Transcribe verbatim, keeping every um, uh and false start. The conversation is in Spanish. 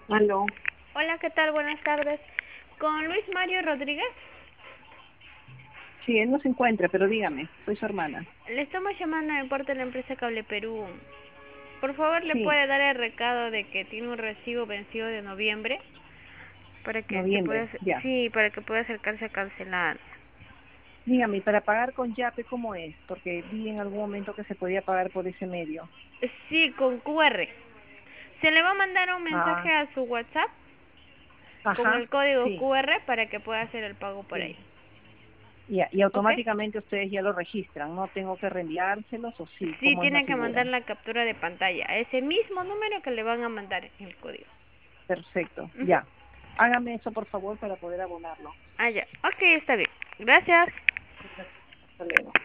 Aló. Hola, ¿qué tal? Buenas tardes. Con Luis Mario Rodríguez. Sí, él no se encuentra, pero dígame, soy su hermana. Le estamos llamando de parte de la empresa Cable Perú. Por favor, le Sí, puede dar el recado de que tiene un recibo vencido de noviembre para que se pueda, noviembre, ya. sí, para que pueda acercarse a cancelar. Dígame, ¿y para pagar con Yape cómo es? Porque vi en algún momento que se podía pagar por ese medio. Sí, con Q R. Se le va a mandar un Ah, mensaje a su WhatsApp con ajá, el código sí, Q R para que pueda hacer el pago por ahí. sí. Ya, y ¿Ok? automáticamente ustedes ya lo registran, ¿no? ¿Tengo que reenviárselos o sí? Sí, ¿Cómo es la tiene que figura? mandar la captura de pantalla a ese mismo número que le van a mandar en el código. Perfecto, Ujú. ya. Hágame eso, por favor, para poder abonarlo. Ah, ya. Ok, está bien. Gracias. Hasta luego.